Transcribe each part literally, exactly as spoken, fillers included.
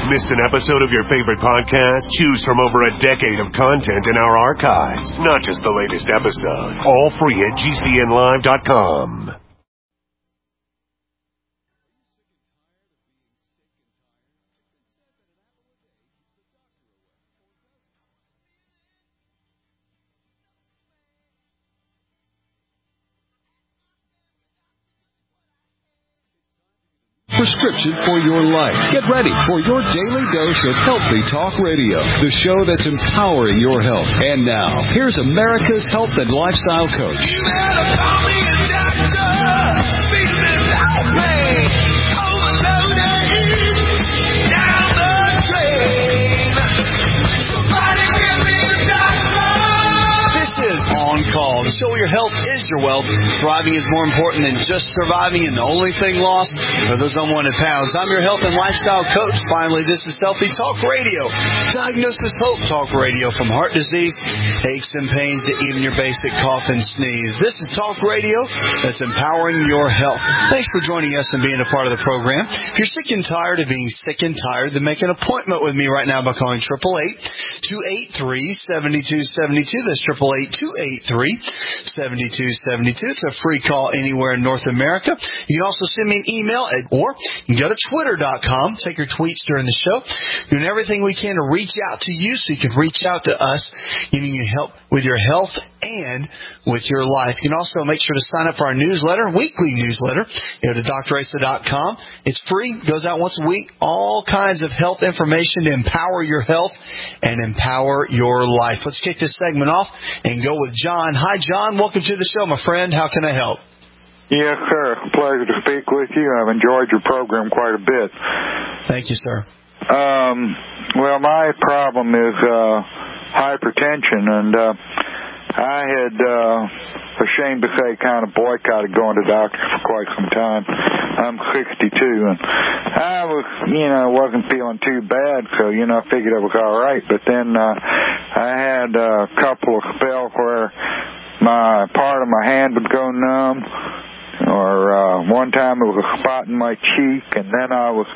Missed an episode of your favorite podcast? Choose from over a decade of content in our archives. Not just the latest episode. All free at G C N live dot com. Prescription for your life. Get ready for your daily dose of Healthy Talk Radio, the show that's empowering your health. And now, here's America's health and lifestyle coach. You better call me a doctor. Fix this out, man. Overloaded. Down the drain. Somebody give me a doctor. This is On Call. The show where your health is your wealth. Thriving is more important than just surviving, and the only thing lost are those unwanted pounds. I'm your health and lifestyle coach. Finally, this is Healthy Talk Radio. Diagnosis Hope Talk Radio, from heart disease, aches and pains, to even your basic cough and sneeze. This is Talk Radio that's empowering your health. Thanks for joining us and being a part of the program. If you're sick and tired of being sick and tired, then make an appointment with me right now by calling eight eight eight, two eight three, seven two seven two. That's eight eight eight, two eight three, seven two seven two. It's a free call anywhere in North America. You can also send me an email, at, or you can go to twitter dot com, take your tweets during the show, doing everything we can to reach out to you so you can reach out to us, giving you help with your health and with your life. You can also make sure to sign up for our newsletter, weekly newsletter. Go to D R Asa dot com. It's free, goes out once a week. All kinds of health information to empower your health and empower your life. Let's kick this segment off and go with John. Hi, John. Welcome to the show, my friend. How can I help? Yes, sir. Pleasure to speak with you. I've enjoyed your program quite a bit. Thank you, sir. Um, well, my problem is uh, hypertension, and uh, I had, uh, ashamed to say, kind of boycotted going to doctors for quite some time. I'm sixty-two, and I was, you know, wasn't feeling too bad, so, you know, I figured I was all right. But then uh, I had a couple of spells where my part of my hand would go numb. Or uh, one time it was a spot in my cheek, and then I was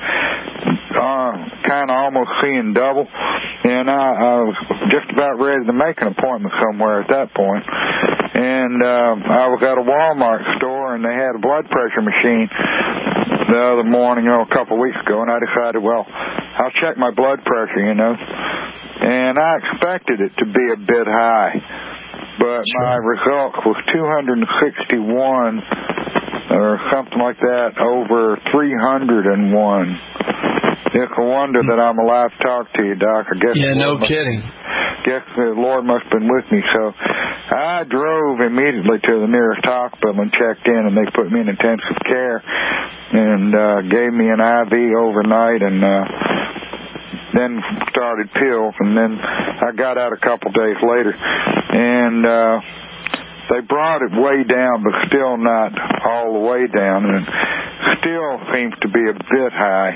uh, kind of almost seeing double, and I, I was just about ready to make an appointment somewhere at that point. And uh, I was at a Walmart store, and they had a blood pressure machine the other morning, you know, a couple of weeks ago, and I decided, well, I'll check my blood pressure, you know. And I expected it to be a bit high, but sure. My result was two hundred sixty-one or something like that over three hundred one. It's a wonder that I'm alive to talk to you, Doc. I guess. Yeah, no must, kidding. Guess the Lord must have been with me. So I drove immediately to the nearest hospital and checked in, and they put me in intensive care and uh, gave me an I V overnight, and uh, then started pills, and then I got out a couple days later, and uh, they brought it way down, but still not all the way down, and it still seems to be a bit high,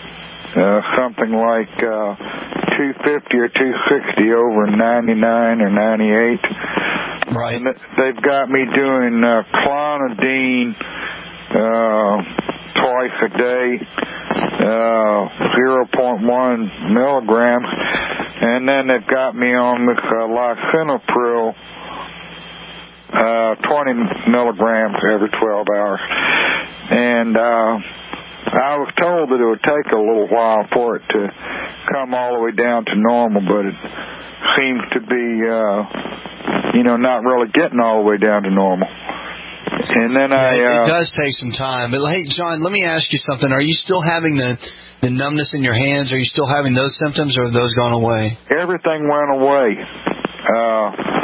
uh, something like uh, two fifty or two sixty over ninety-nine or ninety-eight. Right. And they've got me doing uh, clonidine uh, twice a day, uh, zero point one milligrams, and then they've got me on this uh, lisinopril, uh, twenty milligrams every twelve hours. And uh, I was told that it would take a little while for it to come all the way down to normal, but it seems to be, uh, you know, not really getting all the way down to normal. And then I, uh, it does take some time. But hey, John, let me ask you something. Are you still having the the numbness in your hands? Are you still having those symptoms, or have those gone away? Everything went away. Uh,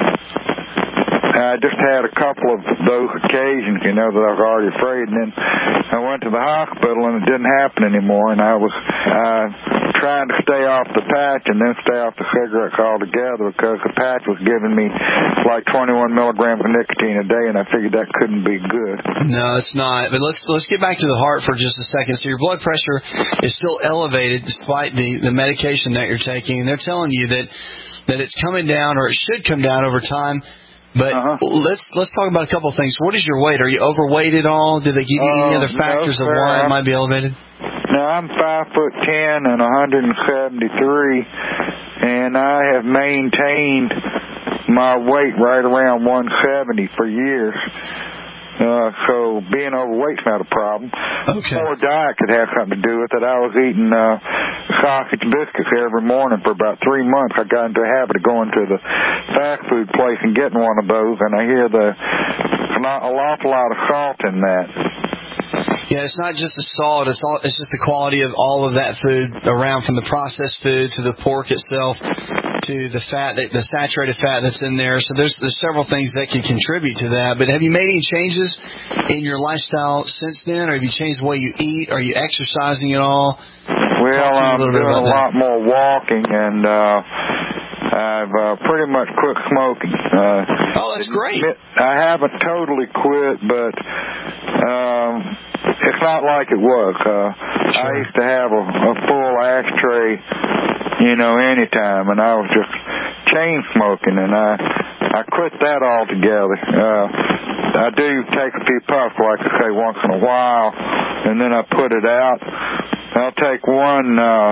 I just had a couple of those occasions, you know, that I was already afraid. And then I went to the hospital, and it didn't happen anymore. And I was uh, trying to stay off the patch and then stay off the cigarettes altogether, because the patch was giving me like twenty-one milligrams of nicotine a day, and I figured that couldn't be good. No, it's not. But let's let's get back to the heart for just a second. So your blood pressure is still elevated despite the, the medication that you're taking, and they're telling you that that it's coming down, or it should come down over time. But uh-huh. let's let's talk about a couple of things. What is your weight? Are you overweight at all? Did they give you uh, any other factors no, of why it might be elevated? Now, I'm five foot ten and one hundred seventy-three, and I have maintained my weight right around one seventy for years. Uh, so being overweight's not a problem. Okay. Poor diet could have something to do with it. I was eating uh, sausage biscuits every morning for about three months. I got into the habit of going to the fast food place and getting one of those, and I hear the not an awful lot of salt in that. Yeah, it's not just the salt. It's all. It's just the quality of all of that food around, from the processed food to the pork itself to the fat, the saturated fat that's in there. So there's there's several things that can contribute to that. But have you made any changes in your lifestyle since then, or have you changed the way you eat? Are you exercising at all? Well, I'm doing a that. lot more walking, and uh, I've uh, pretty much quit smoking. Uh, oh, that's great. I haven't totally quit, but um, it's not like it was. Uh, sure. I used to have a, a full ashtray, you know, anytime, and I was just chain smoking, and I I quit that altogether. Uh, I do take a few puffs, like I say, once in a while, and then I put it out. I'll take one uh,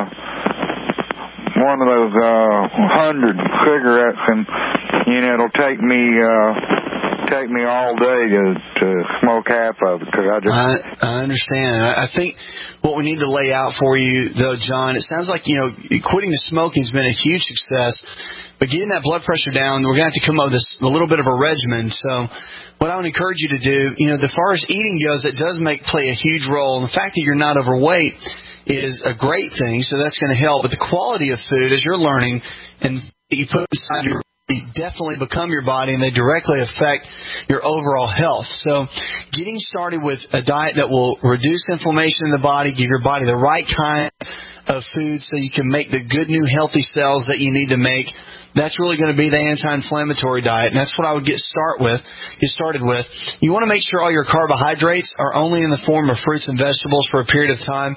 one of those uh, hundred cigarettes, and you know it'll take me uh, take me all day to, to smoke half of it, because I just. I, I understand. I, I think what we need to lay out for you, though, John, it sounds like you know quitting the smoking has been a huge success, but getting that blood pressure down, we're going to have to come up with this, a little bit of a regimen. So. What I would encourage you to do, you know, as far as eating goes, it does make play a huge role. And the fact that you're not overweight is a great thing, so that's going to help. But the quality of food, as you're learning, and you put inside your body, definitely become your body, and they directly affect your overall health. So getting started with a diet that will reduce inflammation in the body, give your body the right kind of food so you can make the good, new, healthy cells that you need to make. That's really going to be the anti-inflammatory diet, and that's what I would get start with. Get started with. You want to make sure all your carbohydrates are only in the form of fruits and vegetables for a period of time.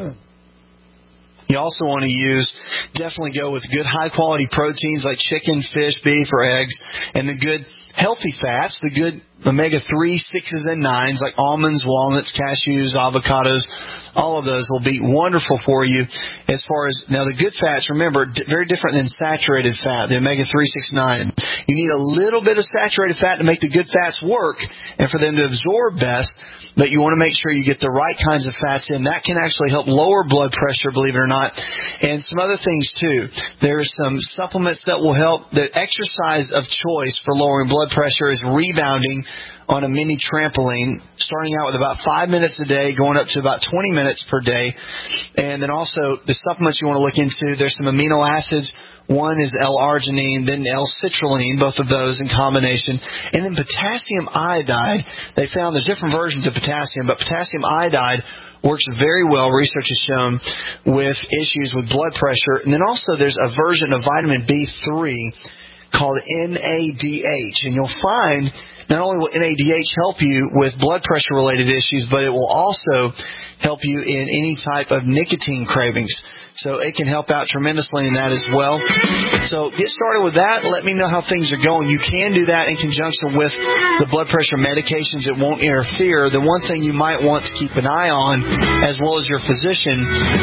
You also want to use, definitely go with good high-quality proteins like chicken, fish, beef, or eggs, and the good healthy fats, the good omega three, sixes, and nines like almonds, walnuts, cashews, avocados. All of those will be wonderful for you. As far as, now the good fats, remember, d- very different than saturated fat, the omega three, six, nine. You need a little bit of saturated fat to make the good fats work and for them to absorb best, but you want to make sure you get the right kinds of fats in. That can actually help lower blood pressure, believe it or not, and some other things too. There's some supplements that will help. The exercise of choice for lowering blood pressure is rebounding on a mini trampoline, starting out with about five minutes a day, going up to about twenty minutes per day. And then also the supplements you want to look into, there's some amino acids. One is L-arginine, then L-citrulline, both of those in combination. And then potassium iodide. They found there's different versions of potassium, but potassium iodide works very well, research has shown, with issues with blood pressure. And then also there's a version of vitamin B three called N A D H. And you'll find not only will N A D H help you with blood pressure-related issues, but it will also help you in any type of nicotine cravings. So it can help out tremendously in that as well. So get started with that. Let me know how things are going. You can do that in conjunction with the blood pressure medications. It won't interfere. The one thing you might want to keep an eye on, as well as your physician,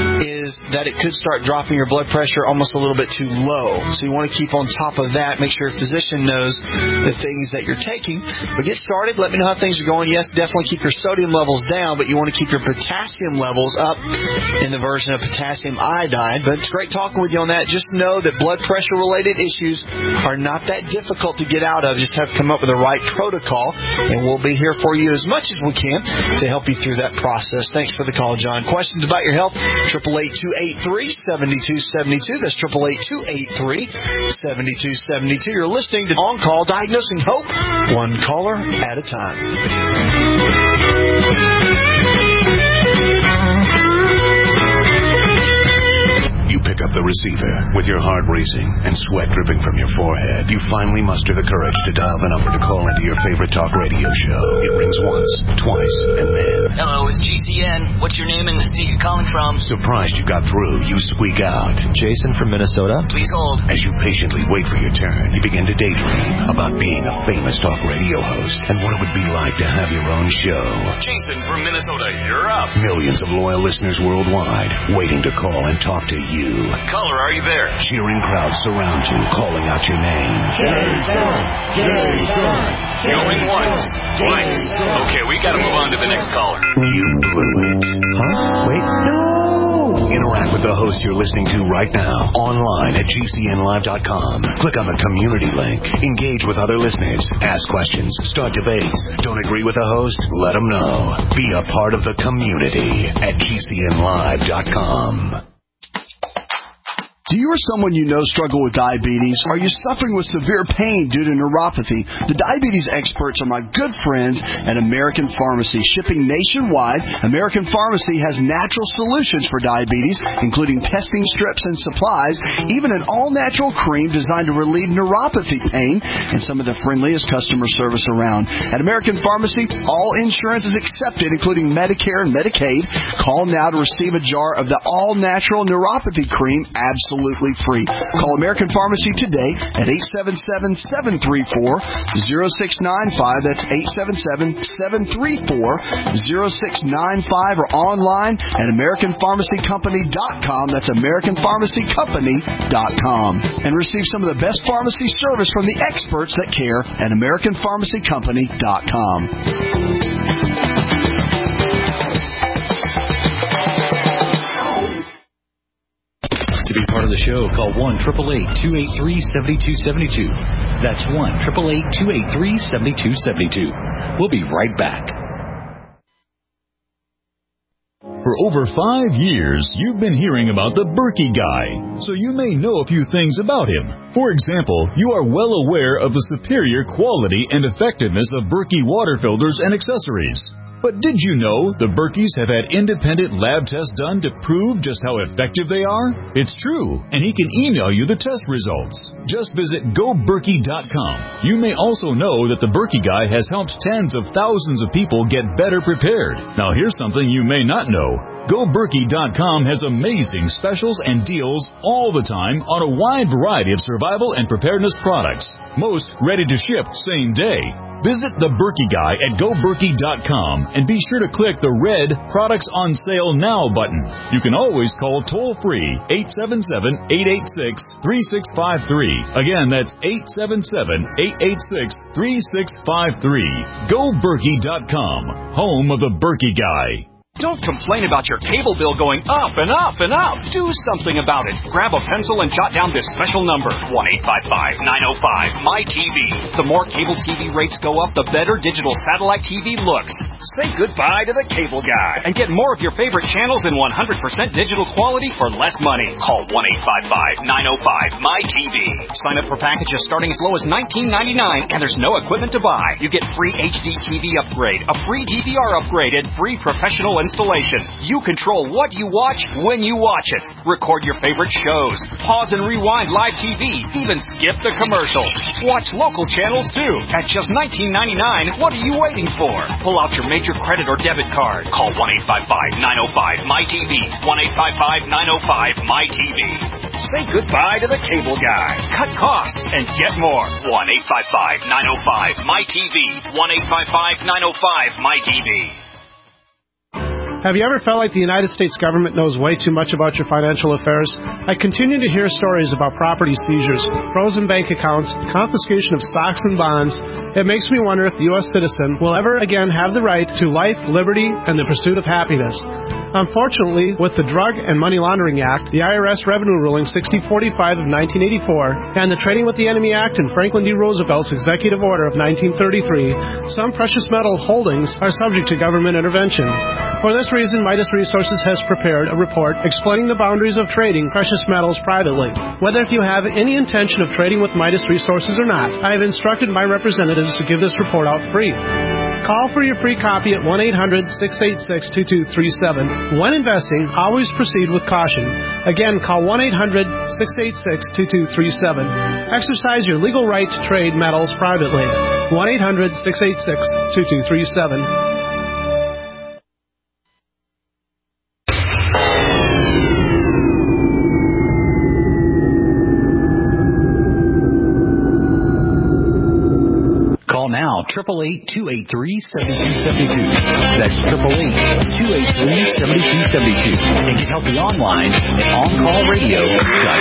is that it could start dropping your blood pressure almost a little bit too low. So you want to keep on top of that. Make sure your physician knows the things that you're taking. But get started. Let me know how things are going. Yes, definitely keep your sodium levels down, but you want to keep your potassium levels up in the version of potassium iodide. But it's great talking with you on that. Just know that blood pressure-related issues are not that difficult to get out of. Just have to come up with the right protocol, and we'll be here for you as much as we can to help you through that process. Thanks for the call, John. Questions about your health? eight eight eight, two eight three, seven two seven two. That's eight eight eight, two eight three, seven two seven two. You're listening to On Call, Diagnosing Hope, one caller at a time. You pick up the receiver. With your heart racing and sweat dripping from your forehead, you finally muster the courage to dial the number to call into your favorite talk radio show. It rings once, twice, and then... Hello, it's G C N. What's your name and the state you're calling from? Surprised you got through, you squeak out. Jason from Minnesota? Please hold. As you patiently wait for your turn, you begin to daydream about being a famous talk radio host and what it would be like to have your own show. Jason from Minnesota, you're up. Millions of loyal listeners worldwide waiting to call and talk to you. Caller, are you there? Cheering crowds surround you, calling out your name. Jason! Jason! Going once, twice. Okay, we gotta move on to the next caller. You blew it. Huh? Wait, no! Interact with the host you're listening to right now, online at G C N live dot com. Click on the community link. Engage with other listeners. Ask questions. Start debates. Don't agree with the host? Let them know. Be a part of the community at G C N live dot com. Do you or someone you know struggle with diabetes? Are you suffering with severe pain due to neuropathy? The diabetes experts are my good friends at American Pharmacy. Shipping nationwide, American Pharmacy has natural solutions for diabetes, including testing strips and supplies, even an all-natural cream designed to relieve neuropathy pain, and some of the friendliest customer service around. At American Pharmacy, all insurance is accepted, including Medicare and Medicaid. Call now to receive a jar of the all-natural neuropathy cream absolutely Absolutely free. Call American Pharmacy today at eight seven seven, seven three four, zero six nine five. That's eight seven seven, seven three four, zero six nine five, or online at American Pharmacy Company dot com. That's American Pharmacy Company dot com. And receive some of the best pharmacy service from the experts that care at American Pharmacy Company dot com. To be part of the show, call one eight eight eight, two eight three, seven two seven two. That's one eight eight eight, two eight three, seven two seven two. We'll be right back. For over five years, you've been hearing about the Berkey Guy, so you may know a few things about him. For example, you are well aware of the superior quality and effectiveness of Berkey water filters and accessories. But did you know the Berkeys have had independent lab tests done to prove just how effective they are? It's true, and he can email you the test results. Just visit go berkey dot com. You may also know that the Berkey Guy has helped tens of thousands of people get better prepared. Now here's something you may not know. go berkey dot com has amazing specials and deals all the time on a wide variety of survival and preparedness products. Most ready to ship same day. Visit the Berkey Guy at go berkey dot com and be sure to click the red Products on Sale Now button. You can always call toll-free eight seven seven, eight eight six, three six five three. Again, that's eight seven seven, eight eight six, three six five three. go berkey dot com, home of the Berkey Guy. Don't complain about your cable bill going up and up and up. Do something about it. Grab a pencil and jot down this special number, one eight five five, nine oh five, M Y T V. The more cable T V rates go up, the better digital satellite T V looks. Say goodbye to the cable guy and get more of your favorite channels in one hundred percent digital quality for less money. Call one eight five five, nine oh five, M Y T V. Sign up for packages starting as low as nineteen ninety-nine, and there's no equipment to buy. You get free H D T V upgrade, a free D V R upgrade, and free professional installation. You control what you watch when you watch it. Record your favorite shows. Pause and rewind live T V. Even skip the commercials. Watch local channels too. At just nineteen ninety-nine, what are you waiting for? Pull out your major credit or debit card. Call one eight five five, nine oh five, M Y T V. one eight five five, nine oh five, M Y T V. Say goodbye to the cable guy. Cut costs and get more. one eight five five, nine oh five, M Y T V. one eight five five, nine oh five, M Y T V. Have you ever felt like the United States government knows way too much about your financial affairs? I continue to hear stories about property seizures, frozen bank accounts, confiscation of stocks and bonds. It makes me wonder if the U S citizen will ever again have the right to life, liberty, and the pursuit of happiness. Unfortunately, with the Drug and Money Laundering Act, the I R S Revenue Ruling sixty forty-five of nineteen eighty-four, and the Trading with the Enemy Act and Franklin D. Roosevelt's Executive Order of nineteen thirty-three, some precious metal holdings are subject to government intervention. For this reason, Midas Resources has prepared a report explaining the boundaries of trading precious metals privately. Whether if you have any intention of trading with Midas Resources or not, I have instructed my representatives to give this report out free. Call for your free copy at one eight hundred six eight six two two three seven. When investing, always proceed with caution. Again, call one eight hundred six eight six two two three seven. Exercise your legal right to trade metals privately. one eight hundred six eight six two two three seven. Call now, eight eight eight, two eight three, seven two seven two. That's eight eight eight, two eight three, seven two seven two. And get help online at on call radio dot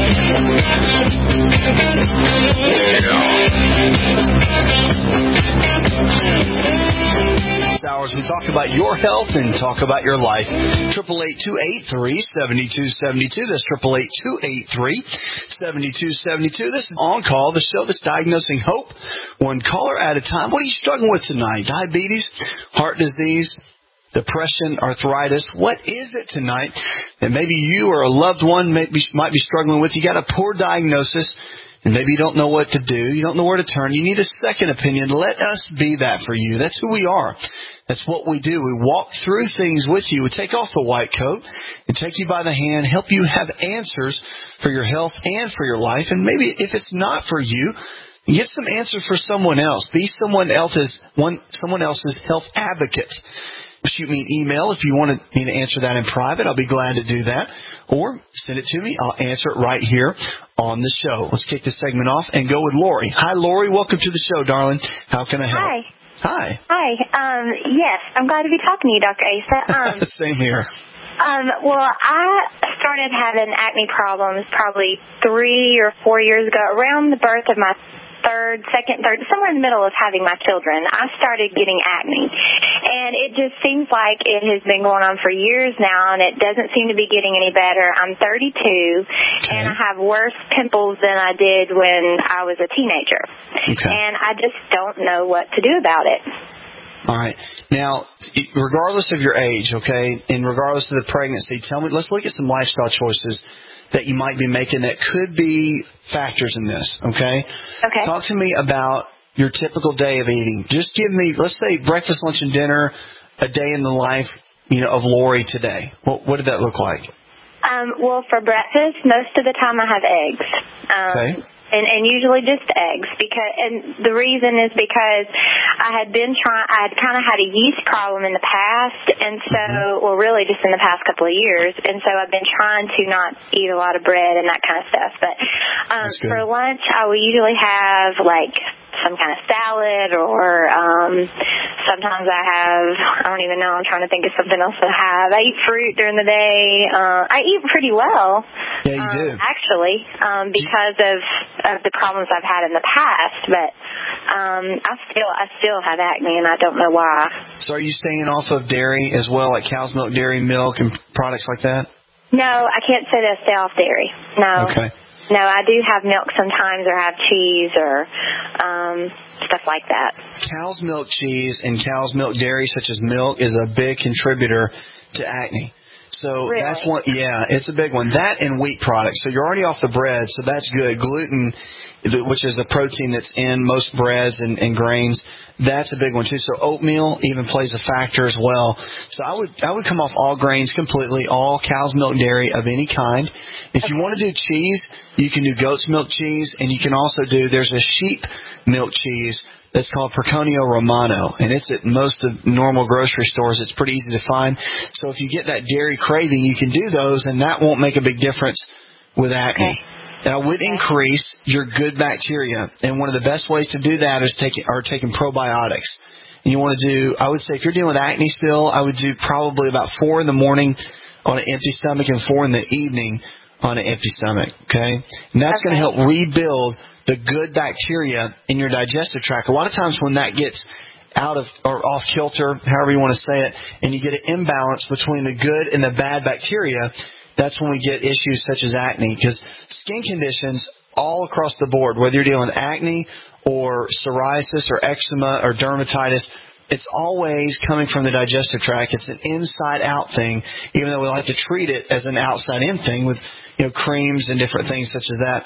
This hours we talk about your health and talk about your life. eight eight eight, two eight three, seven two seven two. That's eight eight eight, two eight three, seven two seven two. This is On Call, the show that's diagnosing hope one caller at a time. What are you struggling with tonight? Diabetes, heart disease, depression, arthritis. What is it tonight that maybe you or a loved one may be, might be struggling with? You got a poor diagnosis, and maybe you don't know what to do. You don't know where to turn. You need a second opinion. Let us be that for you. That's who we are. That's what we do. We walk through things with you. We take off the white coat and take you by the hand, help you have answers for your health and for your life. And maybe if it's not for you, get some answers for someone else. Be someone else's one, someone else's health advocate. Shoot me an email if you want me to answer that in private. I'll be glad to do that. Or send it to me. I'll answer it right here on the show. Let's kick this segment off and go with Lori. Hi, Lori. Welcome to the show, darling. How can I help? Hi. Hi. Hi. Um, yes, I'm glad to be talking to you, Doctor Asa. Um, Same here. Um, well, I started having acne problems probably three or four years ago, around the birth of my third, second, third, somewhere in the middle of having my children. I started getting acne. And it just seems like it has been going on for years now, and it doesn't seem to be getting any better. I'm thirty-two, okay. And I have worse pimples than I did when I was a teenager. Okay. And I just don't know what to do about it. All right. Now, regardless of your age, okay, and regardless of the pregnancy, tell me, let's look at some lifestyle choices that you might be making that could be factors in this, okay? Okay. Talk to me about your typical day of eating. Just give me, let's say, breakfast, lunch, and dinner, a day in the life, you know, of Lori today. What, what did that look like? Um, well, for breakfast, most of the time I have eggs. Um, okay. And, and usually just eggs, because, and the reason is because I had been trying, I had kind of had a yeast problem in the past, and so, mm-hmm. well, really just in the past couple of years, and so I've been trying to not eat a lot of bread and that kind of stuff. But um, for lunch, I will usually have like some kind of salad, or um, sometimes I have, I don't even know, I'm trying to think of something else to have. I eat fruit during the day. Uh, I eat pretty well. Yeah, you um, do. Actually, um, because of, of the problems I've had in the past, but um, I still I still have acne, and I don't know why. So are you staying off of dairy as well, like cow's milk, dairy milk, and products like that? No, I can't say that I stay off dairy. No. Okay. No, I do have milk sometimes, or have cheese, or um, stuff like that. Cow's milk cheese and cow's milk dairy, such as milk, is a big contributor to acne. So really? that's one, yeah, it's a big one. That and wheat products. So you're already off the bread, so that's good. Gluten, which is a protein that's in most breads and, and grains, that's a big one too. So oatmeal even plays a factor as well. So I would I would come off all grains completely, all cow's milk dairy of any kind. If okay. you want to do cheese, you can do goat's milk cheese, and you can also do, there's a sheep milk cheese that's called Proconio Romano, and it's at most of normal grocery stores. It's pretty easy to find. So if you get that dairy craving, you can do those, and that won't make a big difference with acne. Okay. That would increase your good bacteria, and one of the best ways to do that is taking are taking probiotics. And you want to do, I would say, if you're dealing with acne still, I would do probably about four in the morning on an empty stomach and four in the evening on an empty stomach. Okay, and that's okay. going to help rebuild the good bacteria in your digestive tract. A lot of times when that gets out of or off kilter, however you want to say it, and you get an imbalance between the good and the bad bacteria, that's when we get issues such as acne. Because skin conditions all across the board, whether you're dealing with acne or psoriasis or eczema or dermatitis, it's always coming from the digestive tract. It's an inside-out thing, even though we like to treat it as an outside-in thing with, you know, creams and different things such as that.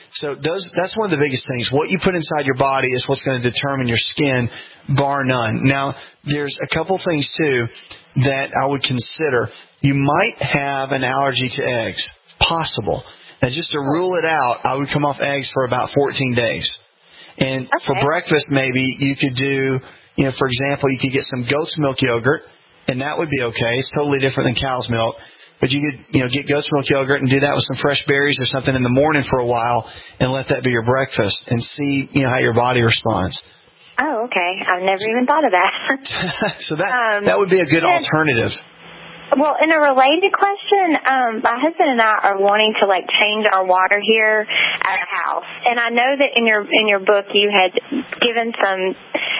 So those that's one of the biggest things. What you put inside your body is what's going to determine your skin, bar none. Now, there's a couple things, too, that I would consider. You might have an allergy to eggs. Possible. Now, just to rule it out, I would come off eggs for about fourteen days. And okay. for breakfast, maybe you could do, you know, for example, you could get some goat's milk yogurt, and that would be okay. It's totally different than cow's milk. But you could, you know, get goat's milk yogurt and do that with some fresh berries or something in the morning for a while and let that be your breakfast and see, you know, how your body responds. Oh, okay. I've never even thought of that. So that um, that would be a good then, alternative. Well, in a related question, um, my husband and I are wanting to like change our water here at our house. And I know that in your in your book you had given some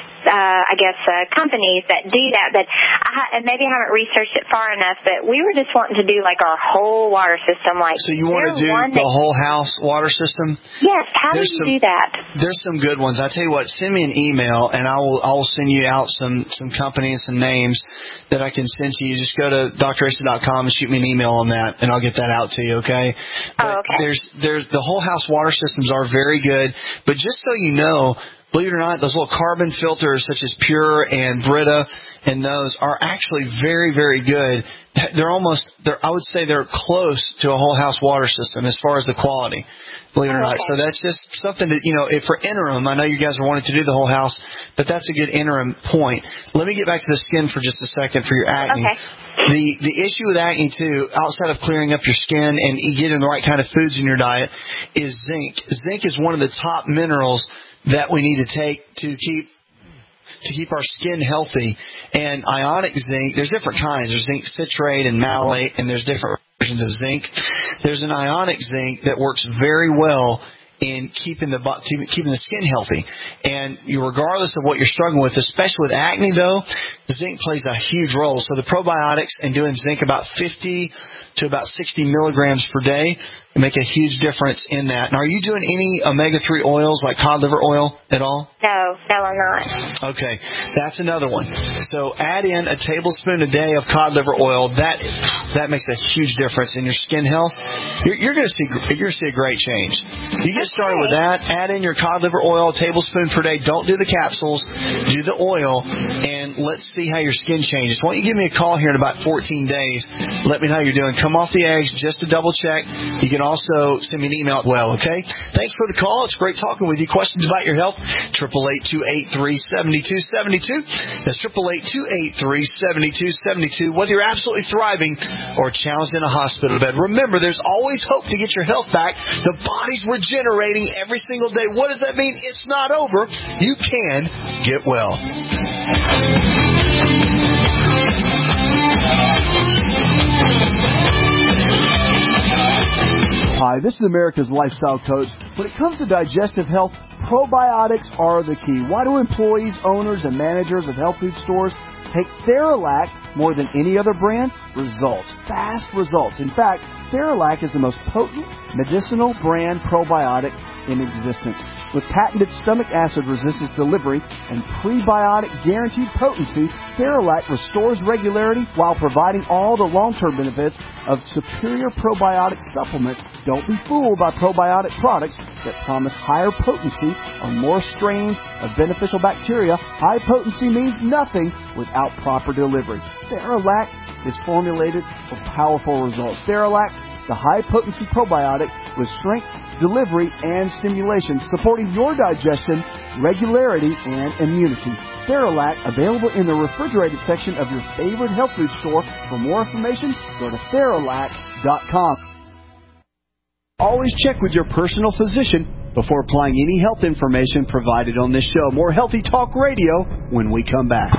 Uh, I guess, uh, companies that do that, but I, and maybe I haven't researched it far enough, but we were just wanting to do like our whole water system. Like, so you want to do the that, whole house water system? Yes. How do you some, do that? There's some good ones. I tell you what, send me an email and I will I will send you out some some companies and names that I can send to you. Just go to D R Asa dot com and shoot me an email on that, and I'll get that out to you. Okay? But oh, okay. There's there's the whole house water systems are very good, but just so you know. Believe it or not, those little carbon filters such as Pure and Brita and those are actually very, very good. They're almost, they're, I would say they're close to a whole house water system as far as the quality. Believe it or not. So that's just something that, you know, if for interim, I know you guys are wanting to do the whole house, but that's a good interim point. Let me get back to the skin for just a second for your acne. Okay. The the issue with acne, too, outside of clearing up your skin and getting the right kind of foods in your diet, is zinc. Zinc is one of the top minerals that we need to take to keep to keep our skin healthy. And ionic zinc, there's different kinds. There's zinc citrate and malate, and there's different versions of zinc. There's an ionic zinc that works very well in keeping the keeping the skin healthy. And you, regardless of what you're struggling with, especially with acne, though, zinc plays a huge role. So the probiotics and doing zinc about fifty to about sixty milligrams per day make a huge difference in that. Now, are you doing any omega three oils like cod liver oil at all? No, no, I'm not. Okay, that's another one. So add in a tablespoon a day of cod liver oil. That that makes a huge difference in your skin health. You're, you're going to see you're going to see a great change. You get started with that. Add in your cod liver oil, a tablespoon per day. Don't do the capsules. Do the oil, and let's see how your skin changes. Why don't you give me a call here in about fourteen days? Let me know how you're doing. Come off the eggs just to double check. You can also send me an email as well, okay? Thanks for the call. It's great talking with you. Questions about your health? eight eight eight, two eight three, seven two seven two. That's eight eight eight, two eight three, seven two seven two. Whether you're absolutely thriving or challenged in a hospital bed, remember, there's always hope to get your health back. The body's regenerating every single day. What does that mean? It's not over. You can get well. Hi, this is America's Lifestyle Coach. When it comes to digestive health, probiotics are the key. Why do employees, owners, and managers of health food stores take Theralac more than any other brand? Results. Fast results. In fact, Theralac is the most potent medicinal brand probiotic in existence. With patented stomach acid resistance delivery and prebiotic guaranteed potency, Theralac restores regularity while providing all the long-term benefits of superior probiotic supplements. Don't be fooled by probiotic products that promise higher potency or more strains of beneficial bacteria. High potency means nothing without proper delivery. Theralac is formulated for powerful results. Theralac, the high-potency probiotic with strength, delivery, and stimulation, supporting your digestion, regularity, and immunity. Theralac, available in the refrigerated section of your favorite health food store. For more information, go to Theralac dot com. Always check with your personal physician before applying any health information provided on this show. More Healthy Talk Radio when we come back.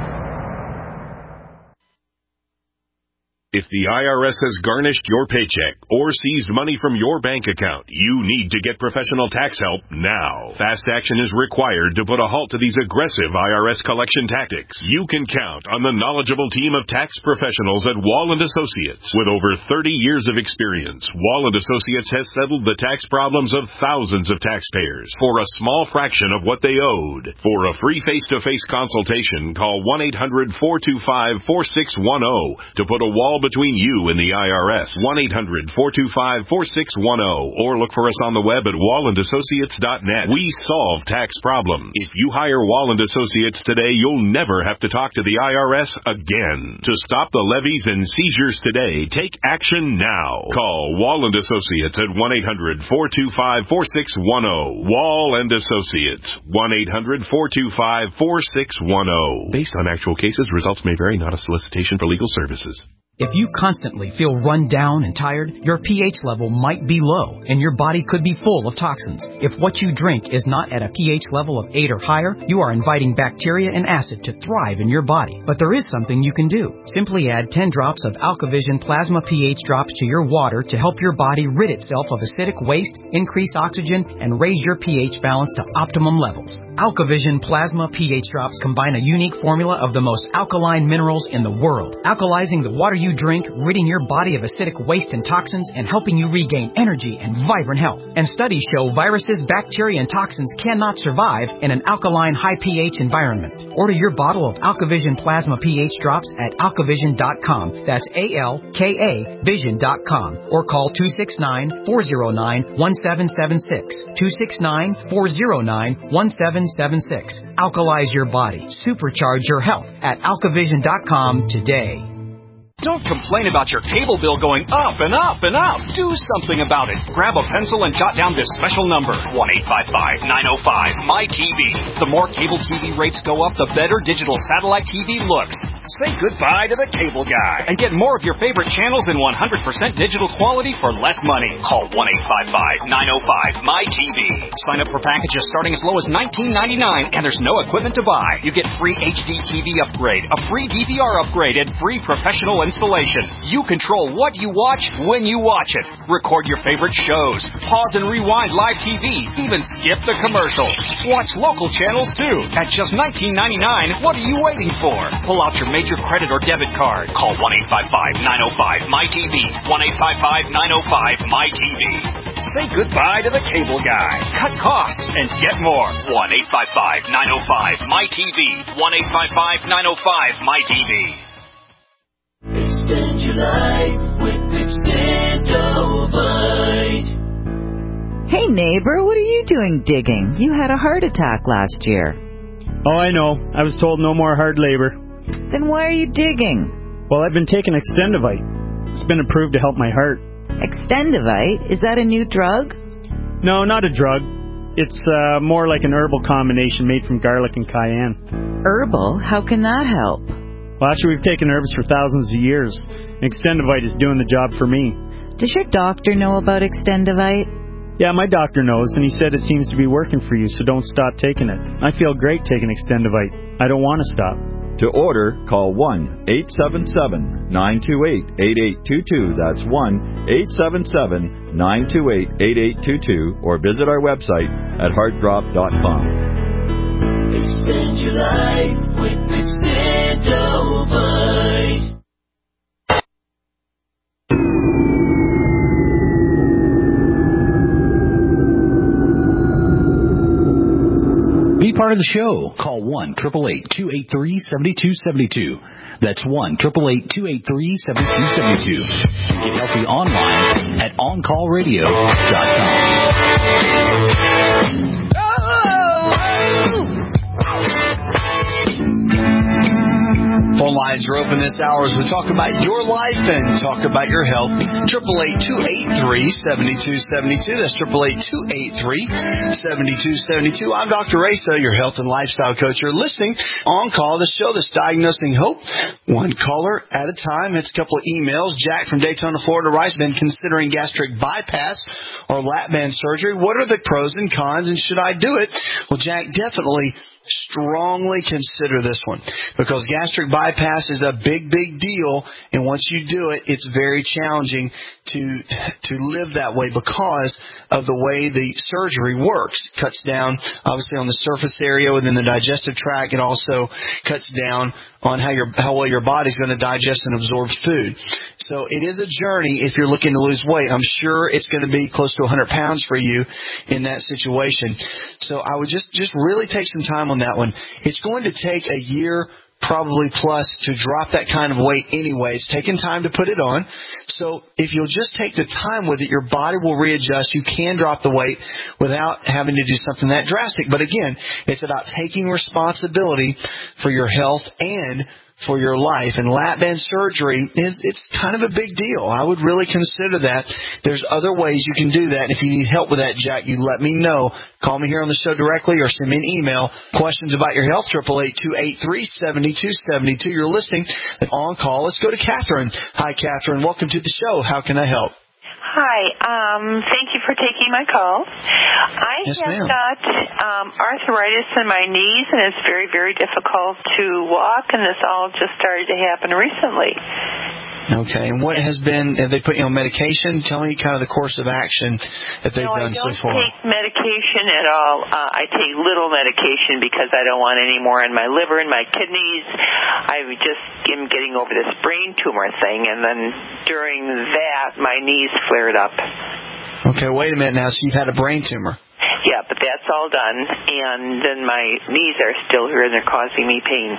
If the I R S has garnished your paycheck or seized money from your bank account, you need to get professional tax help now. Fast action is required to put a halt to these aggressive I R S collection tactics. You can count on the knowledgeable team of tax professionals at Wall and Associates. With over thirty years of experience, Wall and Associates has settled the tax problems of thousands of taxpayers for a small fraction of what they owed. For a free face-to-face consultation, call one eight hundred, four two five, four six one zero to put a wall between you and the I R S. one eight hundred four two five four six one zero or look for us on the web at wall and associates dot net. We solve tax problems. If you hire Wall and Associates today, you'll never have to talk to the I R S again. To stop the levies and seizures today, take action now. Call Wall and Associates at one eight hundred four two five four six one zero. Wall and Associates, one eight hundred four two five four six one zero. Based on actual cases, results may vary, not a solicitation for legal services. If you constantly feel run down and tired, your pH level might be low, and your body could be full of toxins. If what you drink is not at a pH level of eight or higher, you are inviting bacteria and acid to thrive in your body. But there is something you can do. Simply add ten drops of AlkaVision Plasma pH drops to your water to help your body rid itself of acidic waste, increase oxygen, and raise your pH balance to optimum levels. AlkaVision Plasma pH drops combine a unique formula of the most alkaline minerals in the world, alkalizing the water you drink, ridding your body of acidic waste and toxins, and helping you regain energy and vibrant health. And studies show viruses, bacteria, and toxins cannot survive in an alkaline, high pH environment. Order your bottle of AlkaVision Plasma pH drops at alkavision dot com. That's A L K A vision dot com. Or call two six nine, four zero nine, one seven seven six. two six nine, four zero nine, one seven seven six. Alkalize your body. Supercharge your health at alkavision dot com today. Don't complain about your cable bill going up and up and up. Do something about it. Grab a pencil and jot down this special number, one eight five five, nine oh five, M Y T V. The more cable T V rates go up, the better digital satellite T V looks. Say goodbye to the cable guy and get more of your favorite channels in one hundred percent digital quality for less money. Call one eight five five, nine oh five, M Y T V. Sign up for packages starting as low as nineteen ninety-nine, and there's no equipment to buy. You get free H D T V upgrade, a free D V R upgrade, and free professional installation. You control what you watch when you watch it. Record your favorite shows. Pause and rewind live T V. Even skip the commercials. Watch local channels too. At just nineteen ninety-nine, what are you waiting for? Pull out your major credit or debit card. Call one eight five five, nine oh five, M Y T V. one eight five five, nine oh five, M Y T V. Say goodbye to the cable guy. Cut costs and get more. one eight five five, nine oh five, M Y T V. one eight five five, nine oh five, M Y T V. Extend your life with Extendovite. Hey neighbor, what are you doing digging? You had a heart attack last year. Oh, I know. I was told no more hard labor. Then why are you digging? Well, I've been taking Extendovite. It's been approved to help my heart. Extendovite? Is that a new drug? No, not a drug. It's uh, more like an herbal combination made from garlic and cayenne. Herbal? How can that help? Well, actually, we've taken herbs for thousands of years. Extendovite is doing the job for me. Does your doctor know about Extendovite? Yeah, my doctor knows, and he said it seems to be working for you, so don't stop taking it. I feel great taking Extendovite. I don't want to stop. To order, call one eight seven seven, nine two eight, eight eight two two. That's one eight seven seven, nine two eight, eight eight two two, or visit our website at heartdrop dot com. Expand your life with Extendovite. Be part of the show. Call one eight eight eight, two eight three, seven two seven two. That's one eight eight eight, two eight three, seven two seven two. Get healthy online at on call radio dot com. Phone lines are open this hour as we talk about your life and talk about your health. eight eight eight, two eight three, seven two seven two. That's eight eight eight, two eight three, seven two seven two. I'm Doctor Rayso, your health and lifestyle coach. You're listening on call, the show that's diagnosing hope, one caller at a time. It's a couple of emails. Jack from Daytona, Florida writes, been considering gastric bypass or lap band surgery. What are the pros and cons, and should I do it? Well, Jack, definitely strongly consider this one, because gastric bypass is a big, big deal, and once you do it, it's very challenging to to live that way because of the way the surgery works. Cuts down, obviously, on the surface area within the digestive tract. It also cuts down on how your how well your body's going to digest and absorb food. So it is a journey if you're looking to lose weight. I'm sure it's going to be close to one hundred pounds for you in that situation. So I would just, just really take some time on that one. It's going to take a year probably plus to drop that kind of weight anyway. It's taking time to put it on. So if you'll just take the time with it, your body will readjust. You can drop the weight without having to do something that drastic. But again, it's about taking responsibility for your health and for your life. And lap band surgery is, it's kind of a big deal. I would really consider that. There's other ways you can do that. And if you need help with that, Jack, you let me know. Call me here on the show directly or send me an email. Questions about your health, eight eight eight, two eight three, seven two seven two. You're listening and on call. Let's go to Catherine. Hi, Catherine. Welcome to the show. How can I help? Hi. Um, thank you for taking my call. I yes, have ma'am. got um, arthritis in my knees, and it's very, very difficult to walk, and this all just started to happen recently. Okay. And what has been, have they put you on medication? Tell me kind of the course of action that they've no, done so far. I don't take medication at all. Uh, I take little medication because I don't want any more in my liver and my kidneys. I just am getting over this brain tumor thing, and then during that, my knees flared up. Okay, wait a minute now. So you've had a brain tumor. Yeah, but that's all done, and then my knees are still here, and they're causing me pain.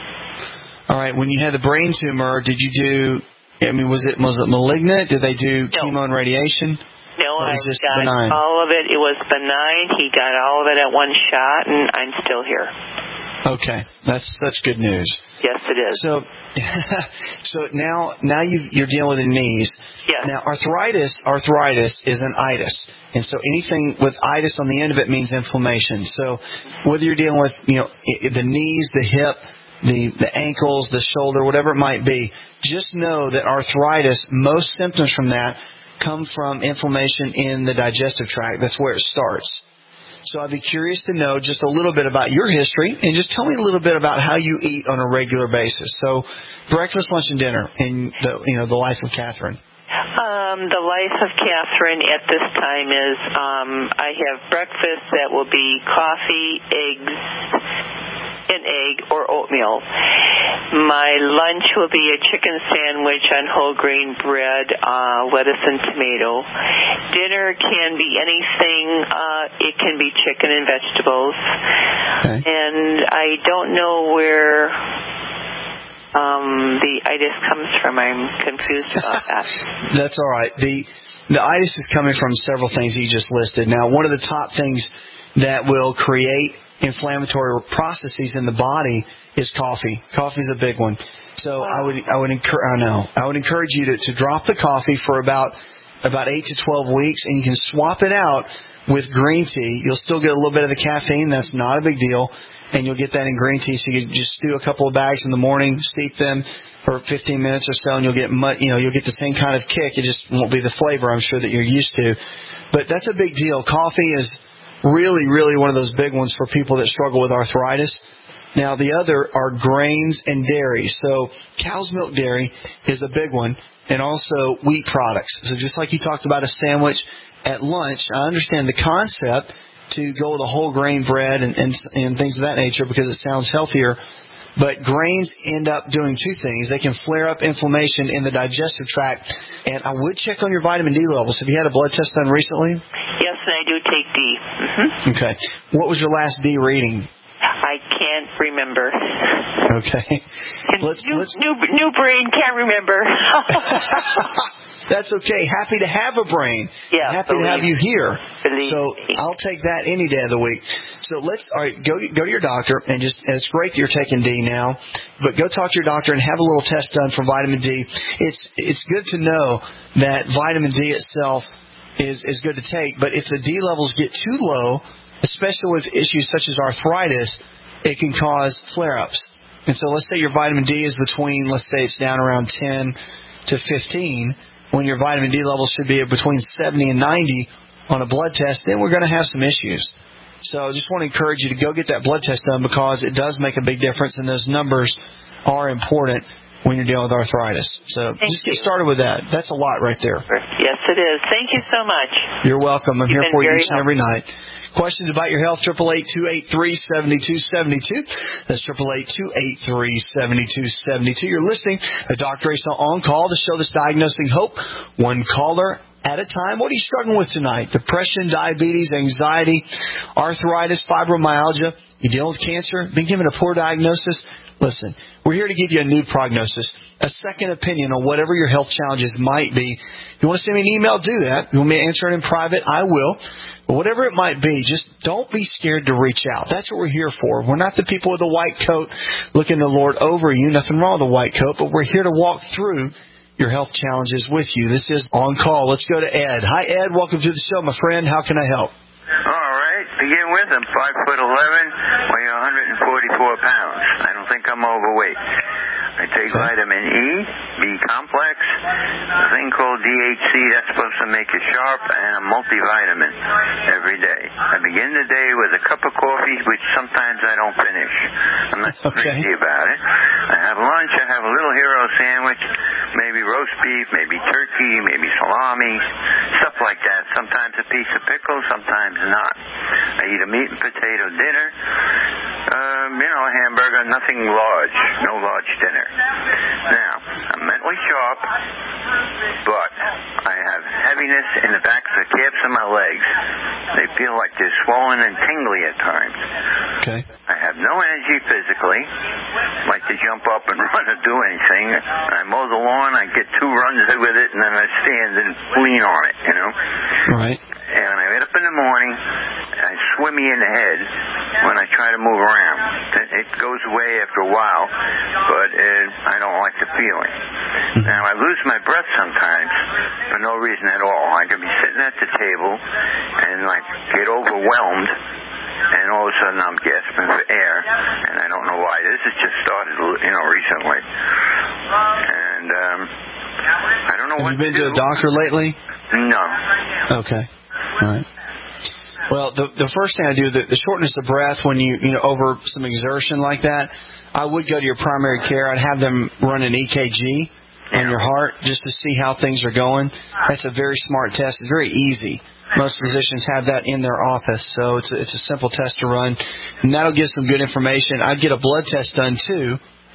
All right, when you had the brain tumor, did you do, I mean, was it was it malignant? Did they do no. chemo and radiation? No, I just got benign? all of it. It was benign. He got all of it at one shot, and I'm still here. Okay, that's such good news. Yes, it is. So, so now now you you're dealing with the knees. Yes. Now arthritis arthritis is an itis, and so anything with itis on the end of it means inflammation. So whether you're dealing with you know the knees, the hip, the the ankles, the shoulder, whatever it might be, just know that arthritis, most symptoms from that come from inflammation in the digestive tract. That's where it starts. So I'd be curious to know just a little bit about your history and just tell me a little bit about how you eat on a regular basis. So breakfast, lunch, and dinner in the you know the life of Catherine. Um, the life of Catherine at this time is um, I have breakfast that will be coffee, eggs, an egg, or oatmeal. My lunch will be a chicken sandwich on whole grain bread, uh, lettuce and tomato. Dinner can be anything. Uh, it can be chicken and vegetables. Okay. And I don't know where um, the itis comes from. I'm confused about that. That's all right. The the itis is coming from several things you just listed. Now, one of the top things that will create inflammatory processes in the body is coffee. Coffee is a big one. So I would I would encourage I know I would encourage you to, to drop the coffee for about about eight to twelve weeks, and you can swap it out with green tea. You'll still get a little bit of the caffeine. That's not a big deal, and you'll get that in green tea. So you can just stew a couple of bags in the morning, steep them for fifteen minutes or so, and you'll get you know you'll get the same kind of kick. It just won't be the flavor I'm sure that you're used to. But that's a big deal. Coffee is really, really one of those big ones for people that struggle with arthritis. Now, the other are grains and dairy. So cow's milk dairy is a big one, and also wheat products. So just like you talked about a sandwich at lunch, I understand the concept to go with a whole grain bread and, and, and things of that nature because it sounds healthier. But grains end up doing two things. They can flare up inflammation in the digestive tract. And I would check on your vitamin D levels. Have you had a blood test done recently? Yes, and I do take D. Mm-hmm. Okay. What was your last D reading? I can't remember. Okay. Let's, new, let's... new, new brain, can't remember. That's okay. Happy to have a brain. Yeah, Happy to have you here. Believe so me. I'll take that any day of the week. So let's all right. Go go to your doctor and just. And it's great that you're taking D now, but go talk to your doctor and have a little test done for vitamin D. It's it's good to know that vitamin D itself is is good to take, but if the D levels get too low, especially with issues such as arthritis, it can cause flare-ups. And so let's say your vitamin D is between, let's say it's down around ten to fifteen. When your vitamin D levels should be between seventy and ninety on a blood test, then we're going to have some issues. So I just want to encourage you to go get that blood test done because it does make a big difference, and those numbers are important when you're dealing with arthritis. So Thank just get you. started with that. That's a lot right there. Yes, it is. Thank you so much. You're welcome. I'm You've here for you each helpful. and every night. Questions about your health, eight eight eight, two eight three, seven two seven two. That's eight eight eight, two eight three, seven two seven two. You're listening to Doctor Ace On Call, the show that's diagnosing hope, one caller at a time. What are you struggling with tonight? Depression, diabetes, anxiety, arthritis, fibromyalgia. You dealing with cancer? Been given a poor diagnosis? Listen, we're here to give you a new prognosis, a second opinion on whatever your health challenges might be. If you want to send me an email, do that. You want me to answer it in private, I will. But whatever it might be, just don't be scared to reach out. That's what we're here for. We're not the people with the white coat looking to lord over you. Nothing wrong with the white coat, but we're here to walk through your health challenges with you. This is On Call. Let's go to Ed. Hi, Ed. Welcome to the show, my friend. How can I help? All right. Begin with, I'm five foot eleven, weigh one hundred forty-four pounds. I don't think I'm overweight. I take okay. vitamin E, B complex, a thing called D H C that's supposed to make you sharp, and a multivitamin every day. I begin the day with a cup of coffee, which sometimes I don't finish. I'm not okay. crazy about it. I have lunch. I have a little hero sandwich, maybe roast beef, maybe turkey, maybe salami, stuff like that. Sometimes a piece of pickle, sometimes not. I eat a meat and potato dinner. Um, you know, a hamburger, nothing large, no large dinner. Now, I'm mentally sharp, but I have heaviness in the back of the calves of my legs. They feel like they're swollen and tingly at times. Okay. I have no energy physically, like to jump up and run or do anything. I mow the lawn, I get two runs with it, and then I stand and lean on it, you know? Right. And when I get up in the morning, I swimmy in the head when I try to move around. It goes away after a while, but it, I don't like the feeling. Mm-hmm. Now, I lose my breath sometimes for no reason at all. I can be sitting at the table and, like, get overwhelmed, and all of a sudden I'm gasping for air, and I don't know why. This has just started, you know, recently. And um, I don't know Have what you been to, to a doctor lately? No. Okay. All right. Well, the the first thing I do, the, the shortness of breath when you, you know, over some exertion like that, I would go to your primary care. I'd have them run an E K G on your heart just to see how things are going. That's a very smart test. It's very easy. Most physicians have that in their office, so it's a, it's a simple test to run, and that'll give some good information. I'd get a blood test done, too.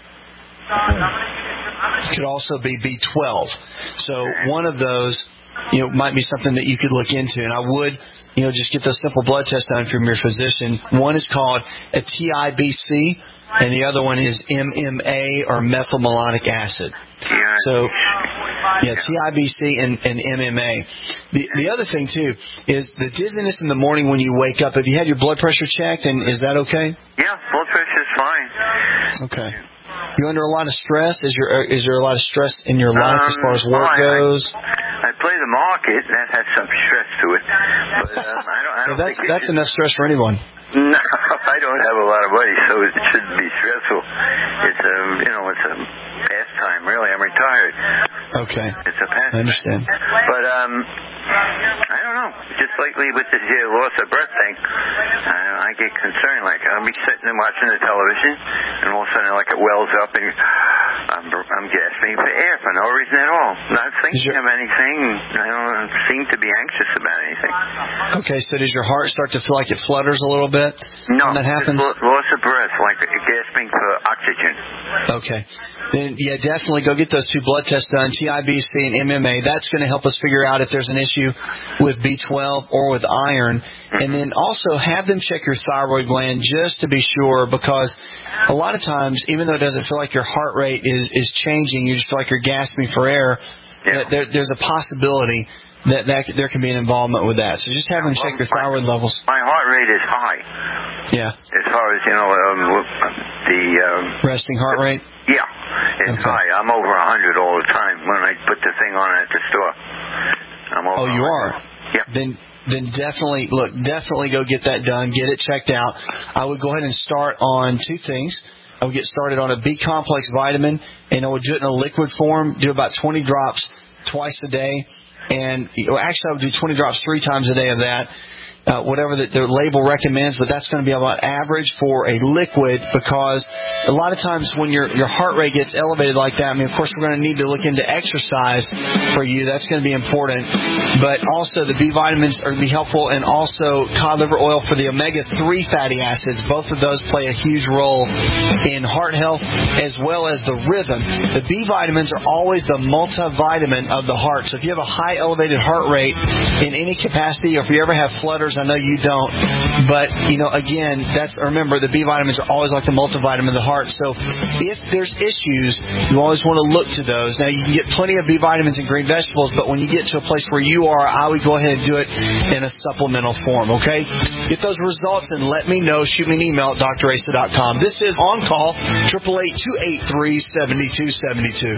It could also be B twelve. So one of those, you know, might be something that you could look into, and I would, you know, just get those simple blood tests done from your physician. One is called a T I B C, and the other one is M M A, or methylmalonic acid. So, yeah, T I B C and, and M M A. The the other thing, too, is the dizziness in the morning when you wake up. Have you had your blood pressure checked, and is that okay? Yeah, blood pressure's fine. Okay. You under a lot of stress? Is your is there a lot of stress in your life um, as far as work well, I, goes? I, I play the market. That has some stress to it. But um, I don't, I don't well, that's think that's enough stress for anyone. No, I don't have a lot of money, so it shouldn't be stressful. It's a, you know, it's a pastime, really. I'm retired. Okay. It's a pastime. I understand. But, um, I don't know. Just lately with this uh, loss of breath thing, I, I get concerned. Like, I'll be sitting and watching the television, and all of a sudden, like, it wells up, and I'm, I'm gasping for air for no reason at all. Not thinking your, of anything. I don't seem to be anxious about anything. Okay, so does your heart start to feel like it flutters a little bit? No, when that happens? Loss of breath, like gasping for oxygen. Okay. Then, yeah, definitely go get those two blood tests done, T I B C and M M A. That's going to help us figure out if there's an issue with B twelve or with iron. Mm-hmm. And then also have them check your thyroid gland just to be sure, because a lot of times, even though it doesn't feel like your heart rate is, is changing, you just feel like you're gasping for air, yeah. there, there's a possibility that, that there can be an involvement with that. So just have them check your thyroid levels. My heart rate is high. Yeah. As far as, you know, um, the... Um, resting heart rate? Yeah. It's okay. High. I'm over one hundred all the time when I put the thing on at the store. I'm over oh, you one hundred. are? Yeah. Then, then definitely, look, definitely go get that done. Get it checked out. I would go ahead and start on two things. I would get started on a B complex vitamin, and I would do it in a liquid form, do about twenty drops twice a day. And well, actually, I would do twenty drops three times a day of that, uh, whatever the, the label recommends. But that's going to be about average for a liquid, because a lot of times when your your heart rate gets elevated like that, I mean, of course, we're going to need to look into exercise for you. That's going to be important. But also the B vitamins are going to be helpful, and also cod liver oil for the omega three fatty acids. Both of those play a huge role in heart health as well as the rhythm. The B vitamins are always the multivitamin of the heart. So if you have a high elevated heart rate in any capacity, or if you ever have flutters numbers. I know you don't. But, you know, again, that's remember, the B vitamins are always like the multivitamin of the heart. So if there's issues, you always want to look to those. Now, you can get plenty of B vitamins in green vegetables, but when you get to a place where you are, I would go ahead and do it in a supplemental form, okay? Get those results and let me know. Shoot me an email at d r asa dot com. This is On Call, eight eight eight, two eight three, seven two seven two.